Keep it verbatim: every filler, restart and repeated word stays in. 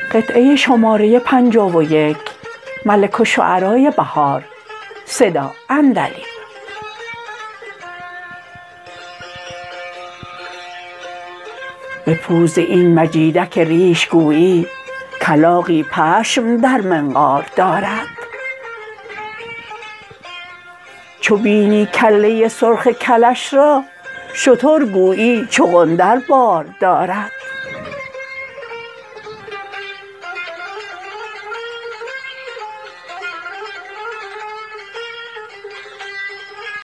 قطعه شماره پنجاه و یک ملک الشعرای بهار صدا عندلیب به پوز این مجیدک ریش گویی کلاغی پشم در منقار دارد چو بینی کله سرخ کلش را شتر گویی چقندر بار دارد